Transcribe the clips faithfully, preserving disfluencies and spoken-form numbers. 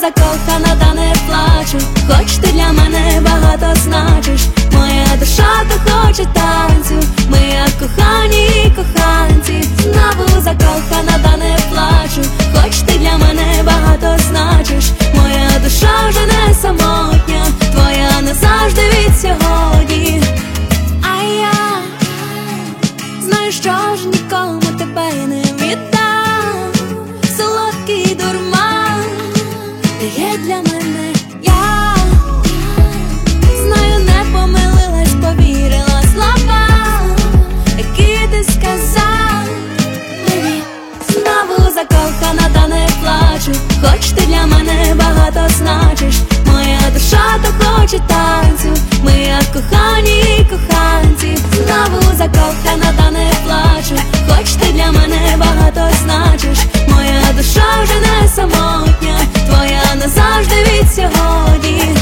закохана, та не плачу, хоч ти для мене багато значиш. Моя душа то хоче танцю, ми як кохані коханці. Знову закохана, та не плачу, хоч ти для мене багато значиш. Моя душа вже не самотня, твоя назавжди від сьогодні. А я знаю, що ж нікому тебе не віддам. Солодкий дурман, ти є для мене. Я знаю, не помилилась, повірила словам, які ти сказав мені. Знову закохана, та не плачу, хоч ти для мене багато значиш. Моя душа то хоче танцю, ми як кохані коханці. Знову закохана, та не плачу, хоч ти для мене багато значиш. Моя душа вже не самотня, твоя назавжди від сьогодні.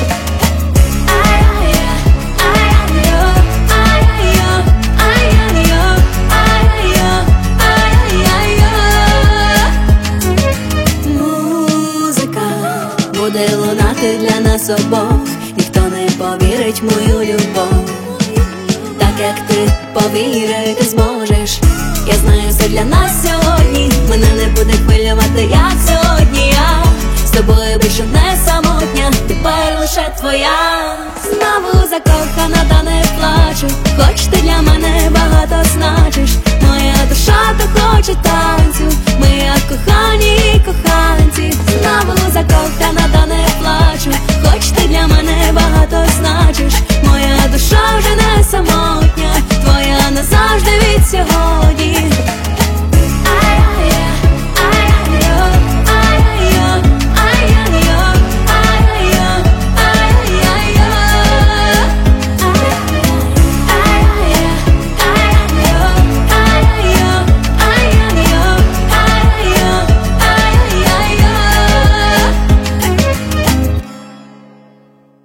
Музика буде лунати для нас обох, ніхто не повірить в мою любов, так як ти повірити зможеш. Я знаю, все для нас сьогодні, мене не буде хвилювати, як сьогодні. Я з тобою більше не самотня, тепер лише твоя. Знову закохана, та не плачу, хоч ти для мене багато значиш. Моя душа то хоче так.